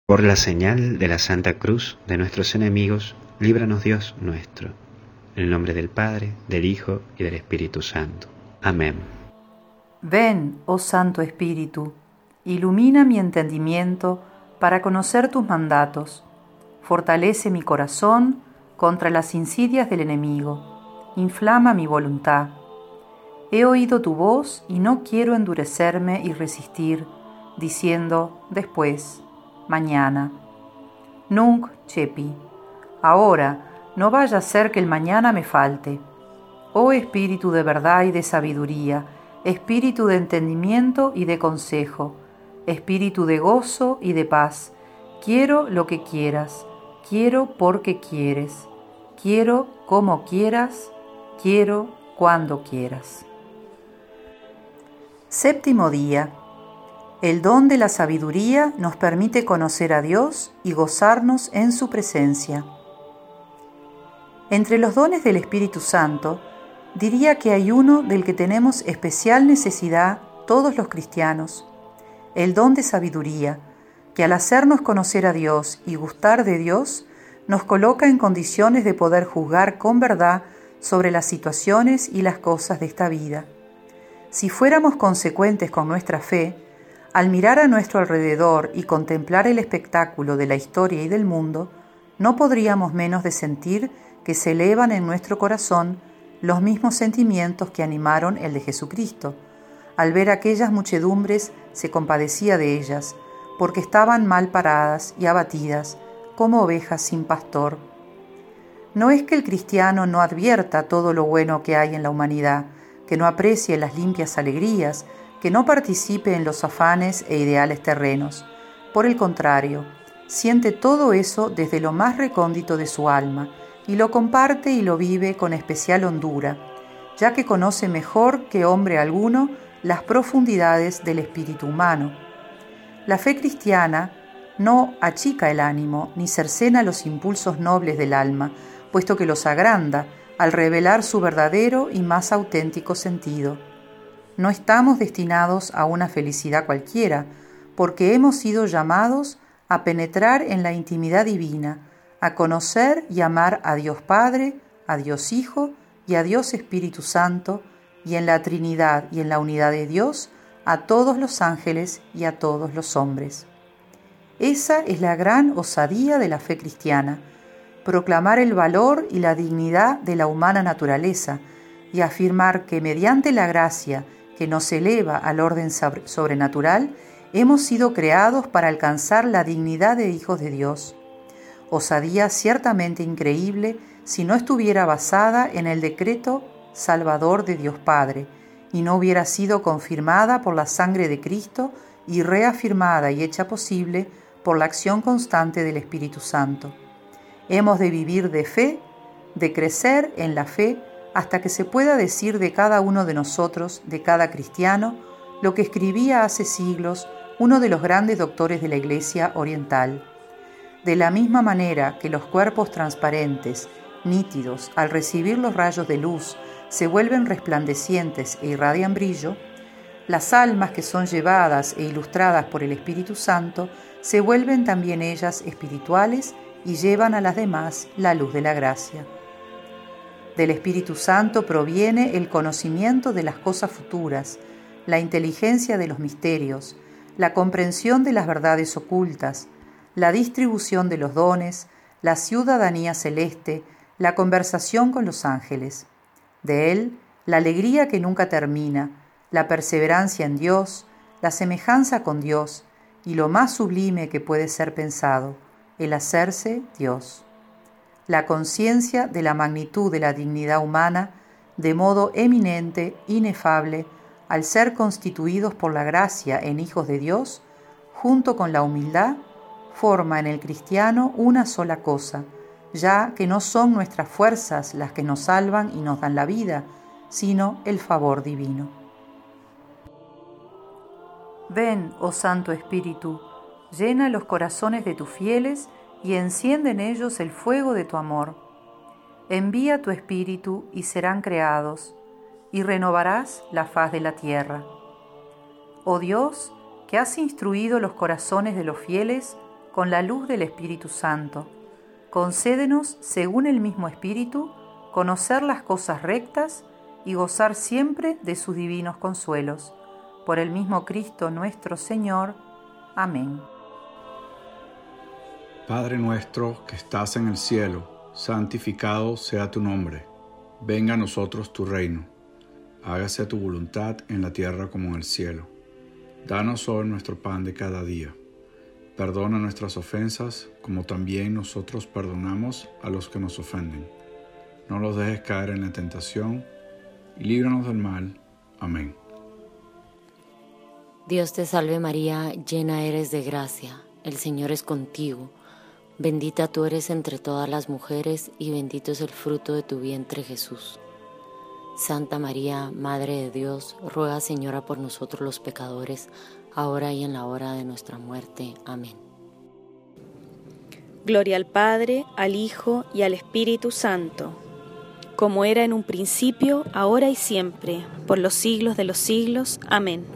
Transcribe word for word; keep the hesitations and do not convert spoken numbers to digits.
Por la señal de la Santa Cruz de nuestros enemigos, líbranos Dios nuestro. En el nombre del Padre, del Hijo y del Espíritu Santo. Amén. Ven, oh Santo Espíritu, ilumina mi entendimiento para conocer tus mandatos. Fortalece mi corazón contra las insidias del enemigo. Inflama mi voluntad. He oído tu voz y no quiero endurecerme y resistir, diciendo después, mañana. Nunc cepi. Ahora, no vaya a ser que el mañana me falte. Oh Espíritu de verdad y de sabiduría, Espíritu de entendimiento y de consejo, Espíritu de gozo y de paz, quiero lo que quieras, quiero porque quieres, quiero como quieras, quiero cuando quieras. Séptimo día. El don de la sabiduría nos permite conocer a Dios y gozarnos en su presencia. Entre los dones del Espíritu Santo, diría que hay uno del que tenemos especial necesidad todos los cristianos, el don de sabiduría, que al hacernos conocer a Dios y gustar de Dios, nos coloca en condiciones de poder juzgar con verdad sobre las situaciones y las cosas de esta vida. Si fuéramos consecuentes con nuestra fe, al mirar a nuestro alrededor y contemplar el espectáculo de la historia y del mundo, no podríamos menos de sentir que se elevan en nuestro corazón los mismos sentimientos que animaron el de Jesucristo. Al ver aquellas muchedumbres se compadecía de ellas, porque estaban mal paradas y abatidas, como ovejas sin pastor. No es que el cristiano no advierta todo lo bueno que hay en la humanidad, que no aprecie las limpias alegrías, que no participe en los afanes e ideales terrenos. Por el contrario, siente todo eso desde lo más recóndito de su alma, y lo comparte y lo vive con especial hondura, ya que conoce mejor que hombre alguno las profundidades del espíritu humano. La fe cristiana no achica el ánimo ni cercena los impulsos nobles del alma, puesto que los agranda al revelar su verdadero y más auténtico sentido. No estamos destinados a una felicidad cualquiera, porque hemos sido llamados a penetrar en la intimidad divina, a conocer y amar a Dios Padre, a Dios Hijo y a Dios Espíritu Santo, y en la Trinidad y en la unidad de Dios, a todos los ángeles y a todos los hombres. Esa es la gran osadía de la fe cristiana, proclamar el valor y la dignidad de la humana naturaleza y afirmar que mediante la gracia que nos eleva al orden sobrenatural, hemos sido creados para alcanzar la dignidad de hijos de Dios. Osadía ciertamente increíble si no estuviera basada en el decreto salvador de Dios Padre y no hubiera sido confirmada por la sangre de Cristo y reafirmada y hecha posible por la acción constante del Espíritu Santo. Hemos de vivir de fe, de crecer en la fe, hasta que se pueda decir de cada uno de nosotros, de cada cristiano, lo que escribía hace siglos uno de los grandes doctores de la Iglesia oriental. De la misma manera que los cuerpos transparentes, nítidos, al recibir los rayos de luz, se vuelven resplandecientes e irradian brillo, las almas que son llevadas e ilustradas por el Espíritu Santo se vuelven también ellas espirituales y llevan a las demás la luz de la gracia. Del Espíritu Santo proviene el conocimiento de las cosas futuras, la inteligencia de los misterios, la comprensión de las verdades ocultas, la distribución de los dones, la ciudadanía celeste, la conversación con los ángeles. De él, la alegría que nunca termina, la perseverancia en Dios, la semejanza con Dios y lo más sublime que puede ser pensado, el hacerse Dios. La conciencia de la magnitud de la dignidad humana, de modo eminente, inefable, al ser constituidos por la gracia en hijos de Dios, junto con la humildad, forma en el cristiano una sola cosa, ya que no son nuestras fuerzas las que nos salvan y nos dan la vida, sino el favor divino. Ven, oh Santo Espíritu, llena los corazones de tus fieles y enciende en ellos el fuego de tu amor. Envía tu Espíritu y serán creados, y renovarás la faz de la tierra. Oh Dios, que has instruido los corazones de los fieles con la luz del Espíritu Santo. Concédenos, según el mismo Espíritu, conocer las cosas rectas y gozar siempre de sus divinos consuelos. Por el mismo Cristo nuestro Señor. Amén. Padre nuestro que estás en el cielo, santificado sea tu nombre. Venga a nosotros tu reino. Hágase tu voluntad en la tierra como en el cielo. Danos hoy nuestro pan de cada día. Perdona nuestras ofensas, como también nosotros perdonamos a los que nos ofenden. No los dejes caer en la tentación, y líbranos del mal. Amén. Dios te salve María, llena eres de gracia, el Señor es contigo. Bendita tú eres entre todas las mujeres, y bendito es el fruto de tu vientre Jesús. Santa María, Madre de Dios, ruega Señora por nosotros los pecadores, ahora y en la hora de nuestra muerte. Amén. Gloria al Padre, al Hijo y al Espíritu Santo, como era en un principio, ahora y siempre, por los siglos de los siglos. Amén.